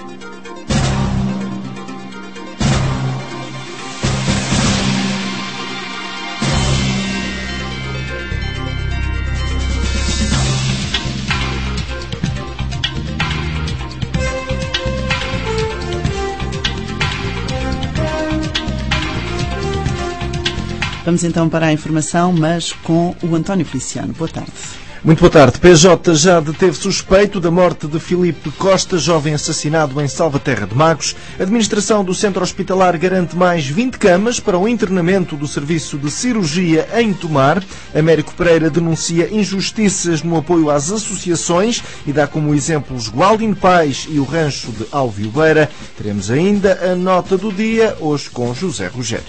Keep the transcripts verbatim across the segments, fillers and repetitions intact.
Vamos então para a informação, mas com o António Feliciano. Boa tarde. Muito boa tarde. P J já deteve suspeito da morte de Filipe Costa, jovem assassinado em Salvaterra de Magos. A administração do centro hospitalar garante mais vinte camas para o internamento do serviço de cirurgia em Tomar. Américo Pereira denuncia injustiças no apoio às associações e dá como exemplos Gualdin Pais e o rancho de Alviobeira. Teremos ainda a nota do dia, hoje com José Rogério.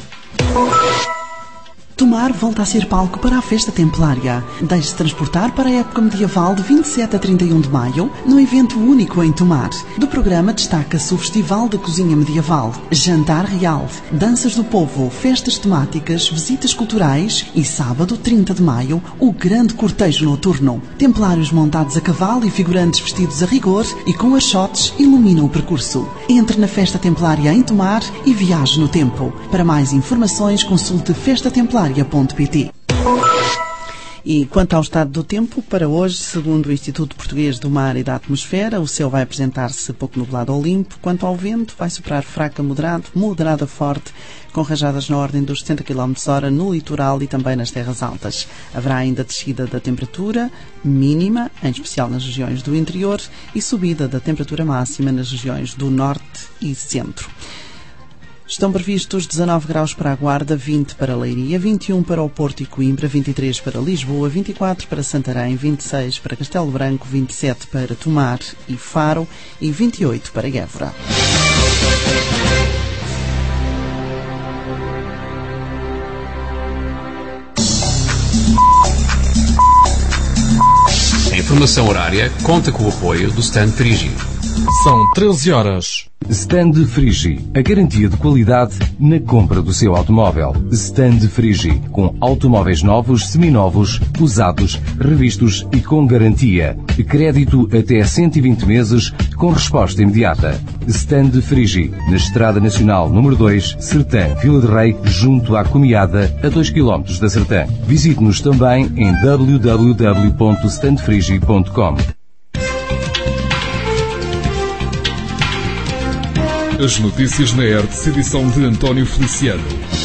Tomar volta a ser palco para a festa templária. Deixe-se transportar para a época medieval de vinte e sete a trinta e um de maio, num evento único em Tomar. Do programa destaca-se o Festival da Cozinha Medieval, Jantar Real, Danças do Povo, festas temáticas, visitas culturais e sábado, trinta de maio, o grande cortejo noturno. Templários montados a cavalo e figurantes vestidos a rigor e com archotes iluminam o percurso. Entre na festa templária em Tomar e viaje no tempo. Para mais informações, consulte festa templária ponto pt. E quanto ao estado do tempo, para hoje, segundo o Instituto Português do Mar e da Atmosfera, o céu vai apresentar-se pouco nublado ou limpo. Quanto ao vento, vai soprar fraco a moderado, moderado a forte, com rajadas na ordem dos setenta quilómetros por hora no litoral e também nas terras altas. Haverá ainda descida da temperatura mínima, em especial nas regiões do interior, e subida da temperatura máxima nas regiões do norte e centro. Estão previstos dezanove graus para a Guarda, vinte para Leiria, vinte e um para o Porto e Coimbra, vinte e três para Lisboa, vinte e quatro para Santarém, vinte e seis para Castelo Branco, vinte e sete para Tomar e Faro e vinte e oito para Évora. A informação horária conta com o apoio do Stand Frigi. São treze horas. Stand Frigi, a garantia de qualidade na compra do seu automóvel. Stand Frigi, com automóveis novos, seminovos, usados, revistos e com garantia. Crédito até cento e vinte meses, com resposta imediata. Stand Frigi, na Estrada Nacional número dois, Sertã, Vila de Rei, junto à Comiada, a dois quilómetros da Sertã. Visite-nos também em w w w ponto stand frigi ponto com. As notícias na R T S, edição de António Feliciano.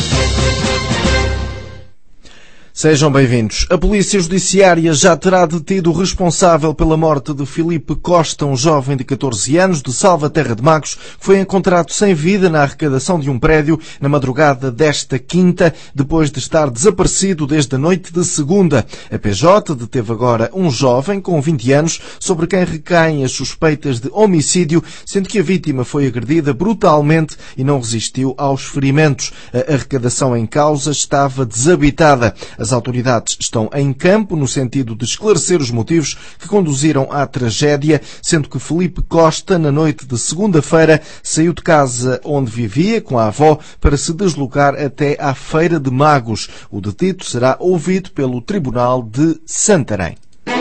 Sejam bem-vindos. A Polícia Judiciária já terá detido o responsável pela morte de Filipe Costa, um jovem de catorze anos, de Salvaterra de Magos, que foi encontrado sem vida na arrecadação de um prédio na madrugada desta quinta, depois de estar desaparecido desde a noite de segunda. A P J deteve agora um jovem com vinte anos, sobre quem recaem as suspeitas de homicídio, sendo que a vítima foi agredida brutalmente e não resistiu aos ferimentos. A arrecadação em causa estava desabitada. As autoridades estão em campo no sentido de esclarecer os motivos que conduziram à tragédia, sendo que Filipe Costa, na noite de segunda-feira, saiu de casa onde vivia com a avó para se deslocar até à Feira de Magos. O detido será ouvido pelo Tribunal de Santarém.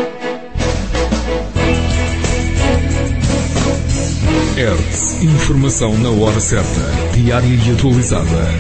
R T S, informação na hora certa, diária e atualizada.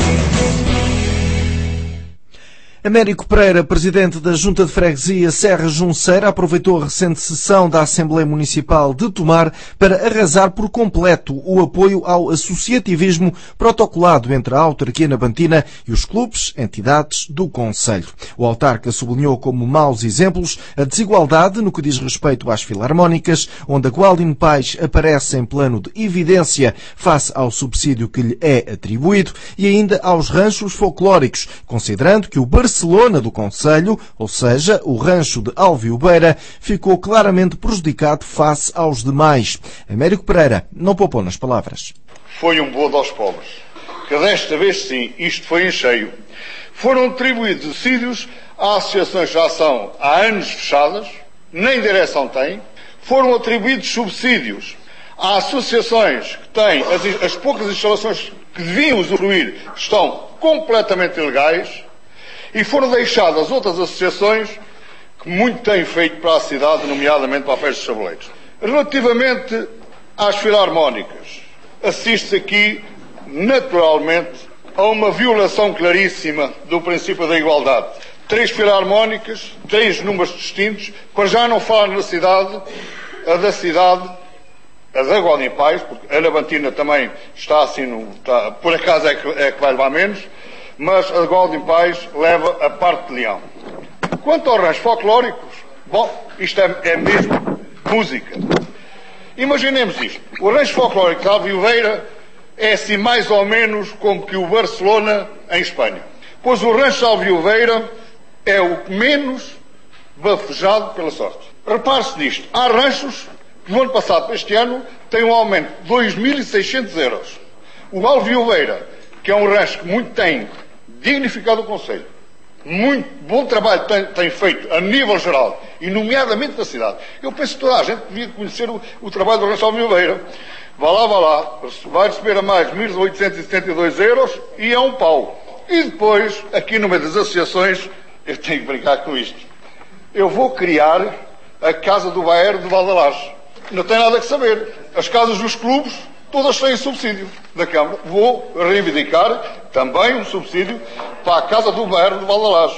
Américo Pereira, presidente da Junta de Freguesia Serra Junceira, aproveitou a recente sessão da Assembleia Municipal de Tomar para arrasar por completo o apoio ao associativismo protocolado entre a autarquia nabantina e os clubes, entidades do concelho. O autarca sublinhou como maus exemplos a desigualdade no que diz respeito às filarmónicas, onde a Gualdin Pais aparece em plano de evidência face ao subsídio que lhe é atribuído, e ainda aos ranchos folclóricos, considerando que o Barcelona do concelho, ou seja, o rancho de Alviobeira, ficou claramente prejudicado face aos demais. Américo Pereira não poupou nas palavras. Foi um bodo aos pobres, que desta vez sim, isto foi em cheio. Foram atribuídos subsídios a associações que já são há anos fechadas, nem direção têm. Foram atribuídos subsídios a associações que têm as, as poucas instalações que deviam usufruir, que estão completamente ilegais. E foram deixadas outras associações que muito têm feito para a cidade, nomeadamente para a Festa dos Chaboleiros. Relativamente às filarmónicas. Assiste-se aqui, naturalmente, a uma violação claríssima do princípio da igualdade. Três filarmónicas, três números distintos, para já não falar na cidade, a da cidade, a da Godem Pais, porque a Navantina também está assim, no, está, por acaso é que, é que vai levar menos, mas a Godem Pais leva a parte de Leão. Quanto aos ranchos folclóricos, bom, isto é, é mesmo música. Imaginemos isto. O rancho folclórico de Alvioveira é assim mais ou menos como que o Barcelona em Espanha. Pois o rancho de Alvioveira é o menos bafejado pela sorte. Repare-se nisto. Há ranchos que no ano passado para este ano têm um aumento de dois mil e seiscentos euros. O Alvioveira, que é um rancho que muito tem dignificado o concelho, muito bom trabalho tem, tem feito a nível geral, e nomeadamente na cidade. Eu penso que toda a gente devia conhecer o, o trabalho do rancho Alvioveira. Vá lá, vá lá, vai receber a mais mil oitocentos e setenta e dois euros e é um pau. E depois, aqui no meio das associações, eu tenho que brincar com isto. Eu vou criar a Casa do Bairro de Valdalares. Não tem nada que saber. As casas dos clubes, todas têm subsídio da Câmara. Vou reivindicar também um subsídio para a Casa do Bairro de Valdalares.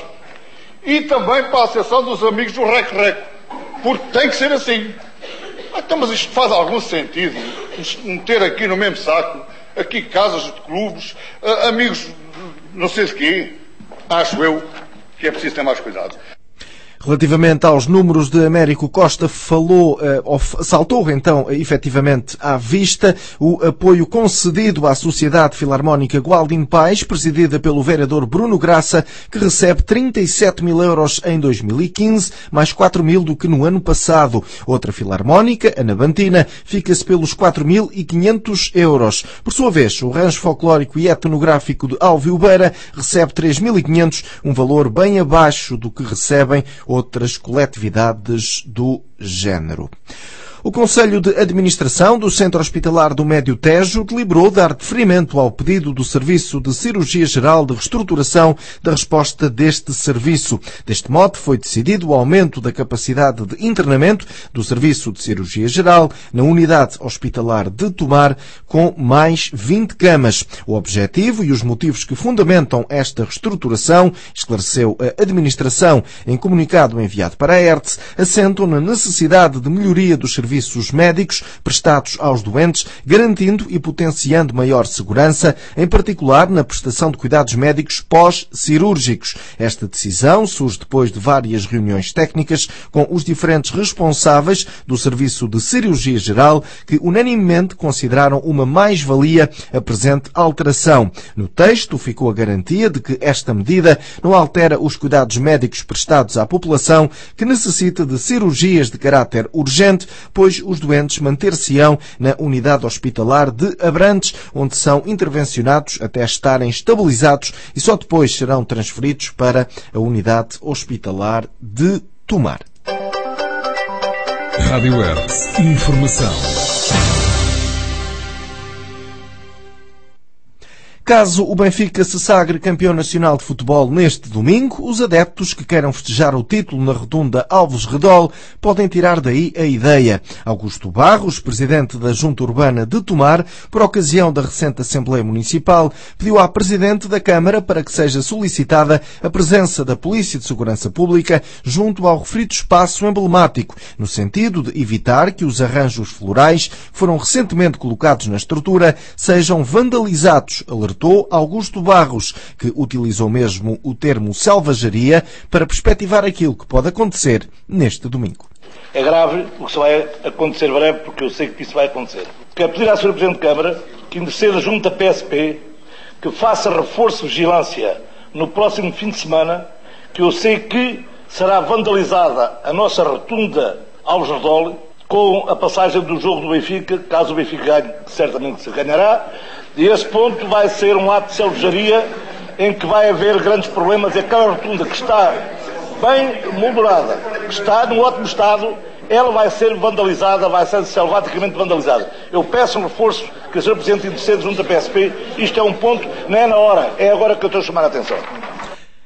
E também para a Associação dos Amigos do Rec-Rec. Porque tem que ser assim. Então, mas isto faz algum sentido? Meter aqui no mesmo saco, aqui casas de clubes, amigos não sei de quê. Acho eu que é preciso ter mais cuidado. Relativamente aos números de Américo Costa, falou, uh, saltou então efetivamente à vista o apoio concedido à Sociedade Filarmónica Godem Pais, presidida pelo vereador Bruno Graça, que recebe trinta e sete mil euros em dois mil e quinze, mais quatro mil do que no ano passado. Outra filarmónica, a Navantina, fica-se pelos quatro mil e quinhentos euros. Por sua vez, o Rancho Folclórico e Etnográfico de Alvioveira recebe três mil e quinhentos, um valor bem abaixo do que recebem outras coletividades do género. O Conselho de Administração do Centro Hospitalar do Médio Tejo deliberou dar deferimento ao pedido do Serviço de Cirurgia Geral de Reestruturação da resposta deste serviço. Deste modo, foi decidido o aumento da capacidade de internamento do Serviço de Cirurgia Geral na Unidade Hospitalar de Tomar, com mais vinte camas. O objetivo e os motivos que fundamentam esta reestruturação, esclareceu a Administração em comunicado enviado para a E R T S, assentam na necessidade de melhoria dos serviços serviços médicos prestados aos doentes, garantindo e potenciando maior segurança, em particular na prestação de cuidados médicos pós-cirúrgicos. Esta decisão surge depois de várias reuniões técnicas com os diferentes responsáveis do Serviço de Cirurgia Geral, que unanimemente consideraram uma mais-valia a presente alteração. No texto ficou a garantia de que esta medida não altera os cuidados médicos prestados à população que necessita de cirurgias de caráter urgente, pois os doentes manter-se-ão na unidade hospitalar de Abrantes, onde são intervencionados até estarem estabilizados e só depois serão transferidos para a unidade hospitalar de Tomar. Rádio E R T S. Informação. Caso o Benfica se sagre campeão nacional de futebol neste domingo, os adeptos que queiram festejar o título na rotunda Alves Redol podem tirar daí a ideia. Augusto Barros, presidente da Junta Urbana de Tomar, por ocasião da recente Assembleia Municipal, pediu à Presidente da Câmara para que seja solicitada a presença da Polícia de Segurança Pública junto ao referido espaço emblemático, no sentido de evitar que os arranjos florais que foram recentemente colocados na estrutura sejam vandalizados, alertou Augusto Barros, que utilizou mesmo o termo selvageria para perspectivar aquilo que pode acontecer neste domingo. É grave o que se vai acontecer breve, porque eu sei que isso vai acontecer. Quero pedir à senhora Presidente de Câmara que interceda junto à P S P, que faça reforço de vigilância no próximo fim de semana, que eu sei que será vandalizada a nossa rotunda Alves Redol com a passagem do jogo do Benfica, caso o Benfica ganhe, certamente se ganhará. E esse ponto vai ser um ato de selvageria em que vai haver grandes problemas. E aquela rotunda que está bem moldurada, que está num ótimo estado, ela vai ser vandalizada, vai ser selvaticamente vandalizada. Eu peço um reforço que a senhora Presidente intercede junto à P S P. Isto é um ponto, não é na hora, é agora que eu estou a chamar a atenção.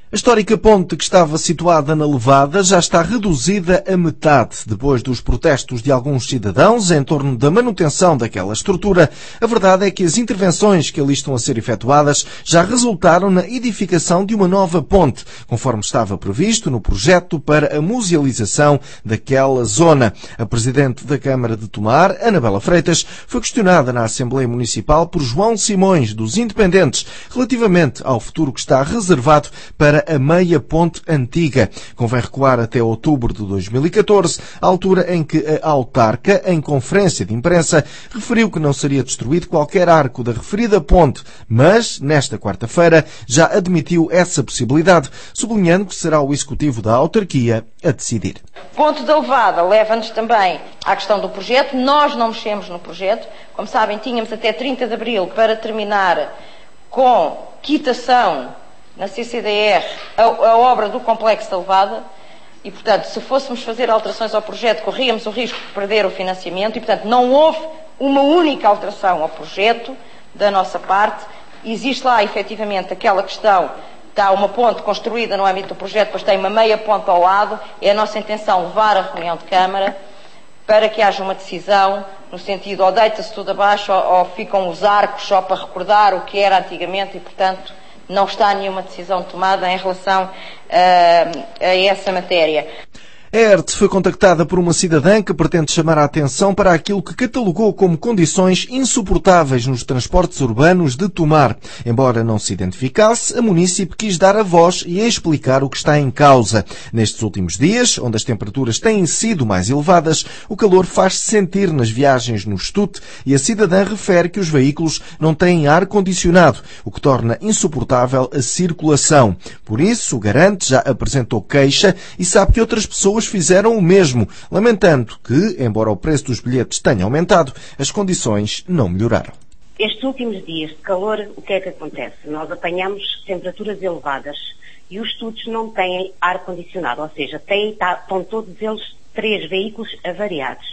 A histórica ponte que estava situada na Levada já está reduzida a metade. Depois dos protestos de alguns cidadãos em torno da manutenção daquela estrutura, a verdade é que as intervenções que ali estão a ser efetuadas já resultaram na edificação de uma nova ponte, conforme estava previsto no projeto para a musealização daquela zona. A Presidente da Câmara de Tomar, Anabela Freitas, foi questionada na Assembleia Municipal por João Simões, dos Independentes, relativamente ao futuro que está reservado para a meia ponte antiga. Convém recuar até outubro de dois mil e catorze, a altura em que a autarca, em conferência de imprensa, referiu que não seria destruído qualquer arco da referida ponte, mas, nesta quarta-feira, já admitiu essa possibilidade, sublinhando que será o Executivo da autarquia a decidir. Ponto da Levada leva-nos também à questão do projeto. Nós não mexemos no projeto. Como sabem, tínhamos até trinta de abril para terminar com quitação na C C D R a, a obra do Complexo da Levada e, portanto, se fôssemos fazer alterações ao projeto, corríamos o risco de perder o financiamento e, portanto, não houve uma única alteração ao projeto da nossa parte. Existe lá, efetivamente, aquela questão, está uma ponte construída no âmbito do projeto, depois tem uma meia ponte ao lado. É a nossa intenção levar a reunião de Câmara para que haja uma decisão no sentido, ou deita-se tudo abaixo, ou, ou ficam os arcos só para recordar o que era antigamente e, portanto, não está nenhuma decisão tomada em relação uh, a essa matéria. A ERT foi contactada por uma cidadã que pretende chamar a atenção para aquilo que catalogou como condições insuportáveis nos transportes urbanos de Tomar. Embora não se identificasse, a munícipe quis dar a voz e explicar o que está em causa. Nestes últimos dias, onde as temperaturas têm sido mais elevadas, o calor faz-se sentir nas viagens no Estute e a cidadã refere que os veículos não têm ar-condicionado, o que torna insuportável a circulação. Por isso, o garante já apresentou queixa e sabe que outras pessoas fizeram o mesmo, lamentando que, embora o preço dos bilhetes tenha aumentado, as condições não melhoraram. Estes últimos dias de calor, o que é que acontece? Nós apanhamos temperaturas elevadas e os estudos não têm ar-condicionado, ou seja, têm, tá, estão todos eles três veículos avariados.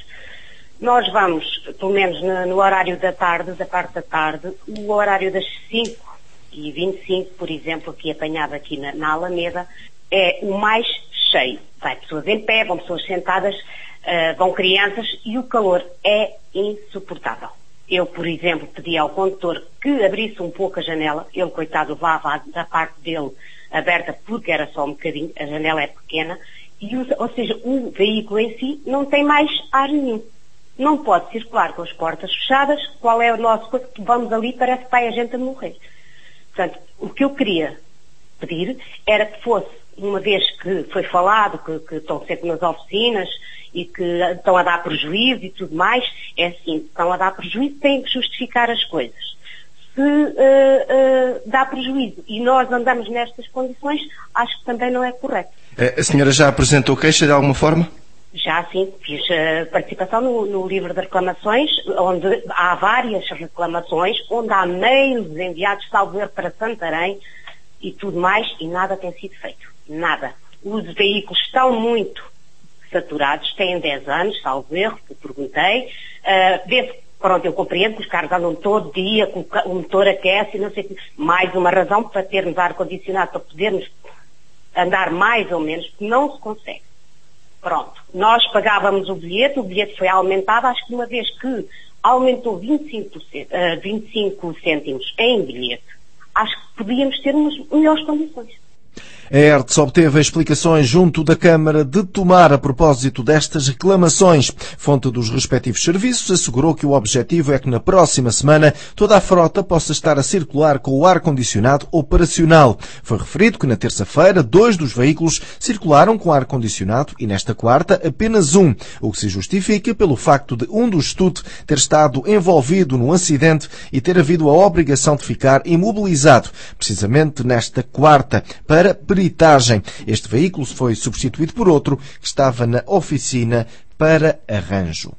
Nós vamos, pelo menos no, no horário da tarde, da parte da tarde, o horário das cinco e vinte e cinco, por exemplo, que apanhava aqui na, na Alameda, é o mais cheio. Vai pessoas em pé, vão pessoas sentadas, uh, vão crianças e o calor é insuportável. Eu, por exemplo, pedi ao condutor que abrisse um pouco a janela. Ele, coitado, levava da parte dele aberta porque era só um bocadinho, a janela é pequena, e o, ou seja, o veículo em si não tem mais ar nenhum. Não pode circular com as portas fechadas. Qual é o nosso coisa? Vamos ali, parece que vai a gente a morrer. Portanto, o que eu queria pedir era que fosse, uma vez que foi falado que, que estão sempre nas oficinas e que estão a dar prejuízo e tudo mais, é assim, estão a dar prejuízo, têm que justificar as coisas. Se uh, uh, dá prejuízo e nós andamos nestas condições, acho que também não é correto. A senhora já apresentou queixa de alguma forma? Já sim, fiz uh, participação no, no livro de reclamações, onde há várias reclamações, onde há mails enviados, salvo erro, para Santarém e tudo mais, e nada tem sido feito. Nada. Os veículos estão muito saturados, têm dez anos, salvo erro, que perguntei. Uh, vê-se, pronto, eu compreendo que os carros andam todo dia, com o motor aquece, não sei o que. Mais uma razão para termos ar-condicionado, para podermos andar mais ou menos, porque não se consegue. Pronto. Nós pagávamos o bilhete, o bilhete foi aumentado, acho que uma vez que aumentou vinte e cinco por cento, uh, vinte e cinco cêntimos em bilhete, acho que podíamos ter umas melhores condições. A ERTS obteve explicações junto da Câmara de Tomar a propósito destas reclamações. Fonte dos respectivos serviços assegurou que o objetivo é que na próxima semana toda a frota possa estar a circular com o ar-condicionado operacional. Foi referido que na terça-feira dois dos veículos circularam com ar-condicionado e nesta quarta apenas um, o que se justifica pelo facto de um dos Estute ter estado envolvido num acidente e ter havido a obrigação de ficar imobilizado, precisamente nesta quarta, para peritagem. Este veículo foi substituído por outro que estava na oficina para arranjo.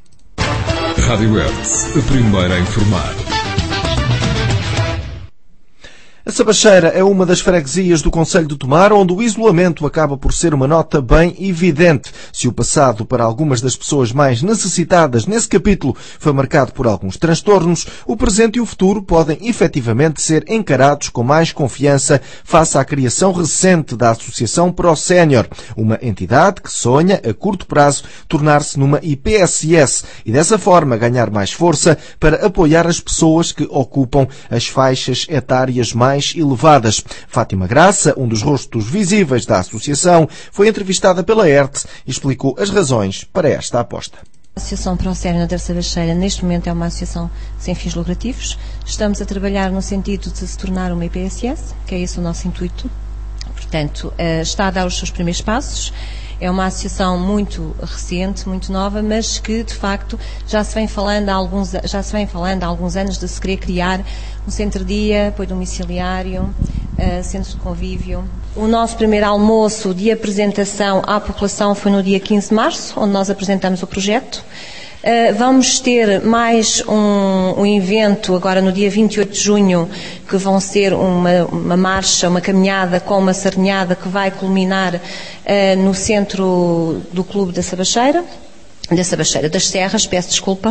Rádio Hertz, a primeira a informar. A Sabacheira é uma das freguesias do concelho de Tomar, onde o isolamento acaba por ser uma nota bem evidente. Se o passado para algumas das pessoas mais necessitadas nesse capítulo foi marcado por alguns transtornos, o presente e o futuro podem efetivamente ser encarados com mais confiança face à criação recente da Associação Pro Sénior, uma entidade que sonha, a curto prazo, tornar-se numa I P S S e dessa forma ganhar mais força para apoiar as pessoas que ocupam as faixas etárias mais elevadas. Fátima Graça, um dos rostos visíveis da associação, foi entrevistada pela R T e explicou as razões para esta aposta. A Associação Pro Sénior da Sabacheira, neste momento, é uma associação sem fins lucrativos. Estamos a trabalhar no sentido de se tornar uma I P S S, que é esse o nosso intuito. Portanto, está a dar os seus primeiros passos. É uma associação muito recente, muito nova, mas que, de facto, já se vem falando há alguns, já se vem falando há alguns anos de se querer criar um centro-dia, apoio domiciliário, uh, centro de convívio. O nosso primeiro almoço de apresentação à população foi no dia quinze de março, onde nós apresentamos o projeto. Uh, vamos ter mais um, um evento agora no dia vinte e oito de junho, que vão ser uma, uma marcha, uma caminhada com uma sardinhada que vai culminar uh, no centro do Clube da Sabacheira. Da Sabacheira, das Serras, peço desculpa,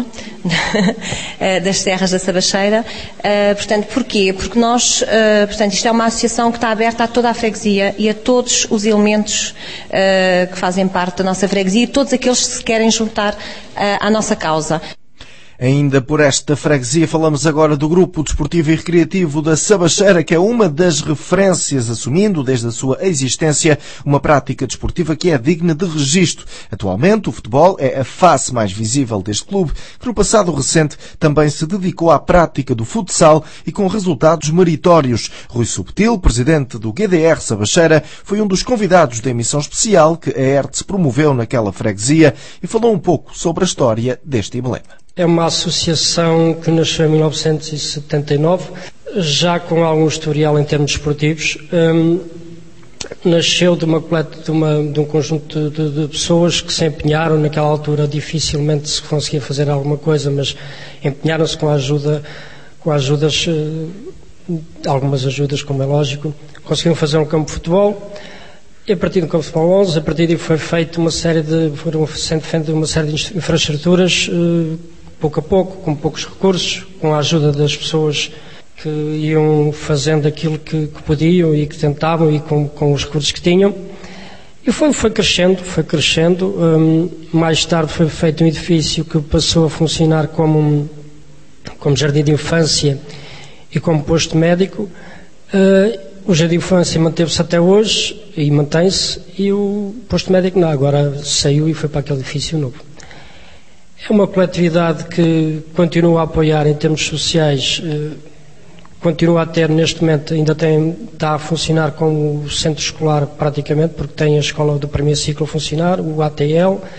das Serras da Sabacheira. Uh, portanto, porquê? Porque nós, uh, portanto, isto é uma associação que está aberta a toda a freguesia e a todos os elementos uh, que fazem parte da nossa freguesia e todos aqueles que se querem juntar uh, à nossa causa. Ainda por esta freguesia, falamos agora do Grupo Desportivo e Recreativo da Sabacheira, que é uma das referências, assumindo desde a sua existência uma prática desportiva que é digna de registro. Atualmente, o futebol é a face mais visível deste clube, que no passado recente também se dedicou à prática do futsal e com resultados meritórios. Rui Subtil, presidente do G D R Sabacheira, foi um dos convidados da emissão especial que a R T S promoveu naquela freguesia e falou um pouco sobre a história deste emblema. É uma associação que nasceu em mil novecentos e setenta e nove, já com algum historial em termos esportivos. Um, nasceu de, uma, de, uma, de um conjunto de, de pessoas que se empenharam. Naquela altura dificilmente se conseguia fazer alguma coisa, mas empenharam-se com a ajuda, com ajudas, algumas ajudas, como é lógico. Conseguiram fazer um campo de futebol. E a partir do campo de futebol onze, a partir daí foi feita uma série de, foram sendo feitas uma série de infraestruturas, pouco a pouco, com poucos recursos, com a ajuda das pessoas que iam fazendo aquilo que, que podiam e que tentavam e com, com os recursos que tinham. E foi, foi crescendo, foi crescendo. Um, mais tarde foi feito um edifício que passou a funcionar como, como jardim de infância e como posto médico. Uh, o jardim de infância manteve-se até hoje e mantém-se, e o posto médico não, agora saiu e foi para aquele edifício novo. É uma coletividade que continua a apoiar em termos sociais, uh, continua a ter, neste momento, ainda tem, está a funcionar como o centro escolar praticamente, porque tem a escola do primeiro ciclo a funcionar, o A T L uh,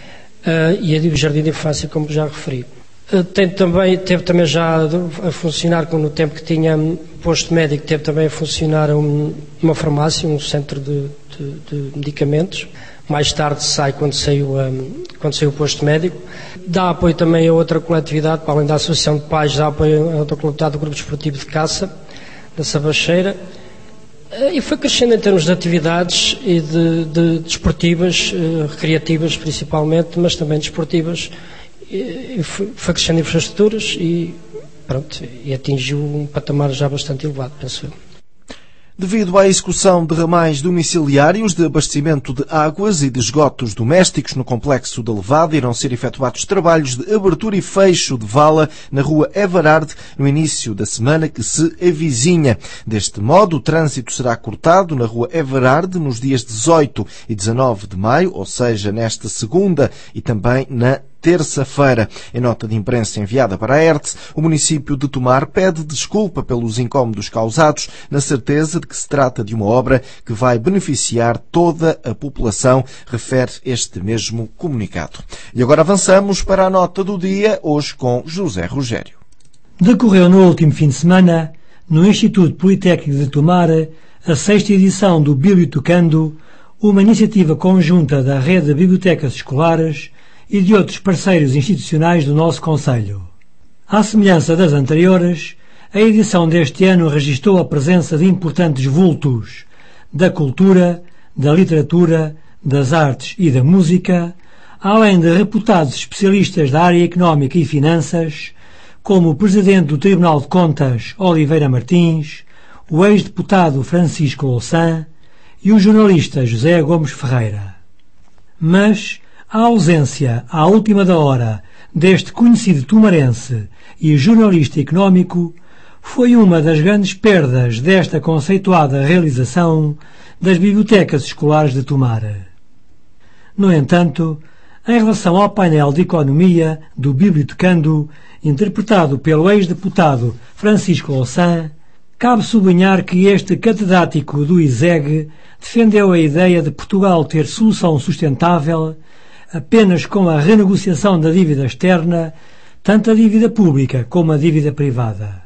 e o jardim de infância, como já referi. Uh, tem também, teve também já a funcionar, como no tempo que tinha posto médico, teve também a funcionar um, uma farmácia, um centro de, de, de medicamentos. Mais tarde sai quando saiu, um, quando saiu o posto médico. Dá apoio também a outra coletividade, para além da Associação de Pais, dá apoio a outra coletividade do Grupo Desportivo de Caça, da Sabacheira. E foi crescendo em termos de atividades e de, de desportivas, de recreativas principalmente, mas também desportivas. E foi, foi crescendo em infraestruturas e, pronto, e atingiu um patamar já bastante elevado, penso eu. Devido à execução de ramais domiciliários de abastecimento de águas e de esgotos domésticos no complexo da Levada, irão ser efetuados trabalhos de abertura e fecho de vala na rua Everard no início da semana que se avizinha. Deste modo, o trânsito será cortado na rua Everard nos dias dezoito e dezanove de maio, ou seja, nesta segunda e também na terça-feira. Em nota de imprensa enviada para a R T S, o município de Tomar pede desculpa pelos incómodos causados, na certeza de que se trata de uma obra que vai beneficiar toda a população, refere este mesmo comunicado. E agora avançamos para a nota do dia, hoje com José Rogério. Decorreu no último fim de semana, no Instituto Politécnico de Tomar, a sexta edição do Bibliotocando, uma iniciativa conjunta da Rede de Bibliotecas Escolares e de outros parceiros institucionais do nosso concelho. À semelhança das anteriores, a edição deste ano registrou a presença de importantes vultos da cultura, da literatura, das artes e da música, além de reputados especialistas da área económica e finanças, como o Presidente do Tribunal de Contas, Oliveira Martins, o ex-deputado Francisco Louçã e o jornalista José Gomes Ferreira. Mas a ausência, à última da hora, deste conhecido tumarense e jornalista económico foi uma das grandes perdas desta conceituada realização das bibliotecas escolares de Tomar. No entanto, em relação ao painel de economia do Bibliotecando, interpretado pelo ex-deputado Francisco Louçã, cabe sublinhar que este catedrático do I S E G defendeu a ideia de Portugal ter solução sustentável apenas com a renegociação da dívida externa, tanto a dívida pública como a dívida privada.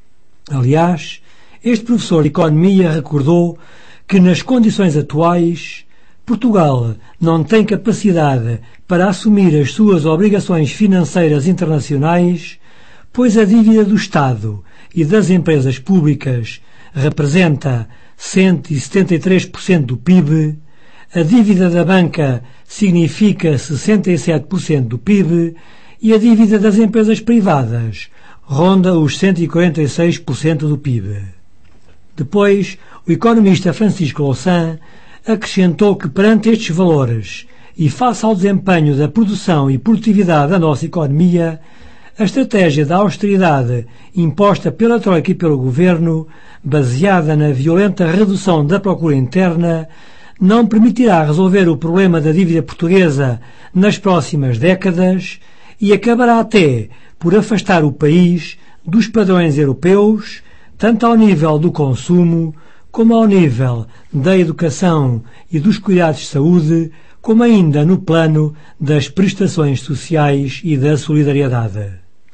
Aliás, este professor de Economia recordou que, nas condições atuais, Portugal não tem capacidade para assumir as suas obrigações financeiras internacionais, pois a dívida do Estado e das empresas públicas representa cento e setenta e três por cento do P I B, a dívida da banca significa sessenta e sete por cento do P I B e a dívida das empresas privadas ronda os cento e quarenta e seis por cento do P I B. Depois, o economista Francisco Louçã acrescentou que, perante estes valores e face ao desempenho da produção e produtividade da nossa economia, a estratégia da austeridade imposta pela Troika e pelo Governo, baseada na violenta redução da procura interna, não permitirá resolver o problema da dívida portuguesa nas próximas décadas e acabará até por afastar o país dos padrões europeus, tanto ao nível do consumo, como ao nível da educação e dos cuidados de saúde, como ainda no plano das prestações sociais e da solidariedade.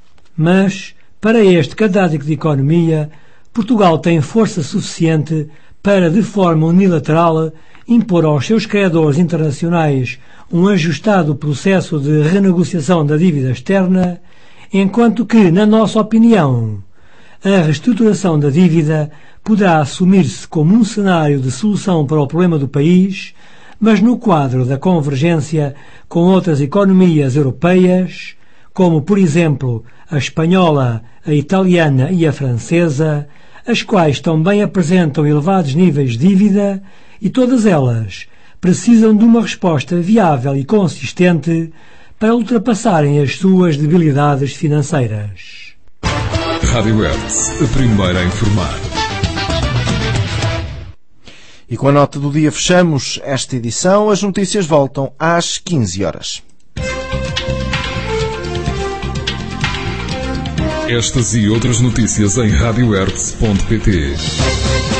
Mas, para este catedrático de Economia, Portugal tem força suficiente para, de forma unilateral, impor aos seus credores internacionais um ajustado processo de renegociação da dívida externa, enquanto que, na nossa opinião, a reestruturação da dívida poderá assumir-se como um cenário de solução para o problema do país, mas no quadro da convergência com outras economias europeias, como, por exemplo, a espanhola, a italiana e a francesa, as quais também apresentam elevados níveis de dívida e todas elas precisam de uma resposta viável e consistente para ultrapassarem as suas debilidades financeiras. Rádio Hertz, a primeira a informar. E com a nota do dia fechamos esta edição. As notícias voltam às quinze horas. Estas e outras notícias em rádio hertz ponto pt.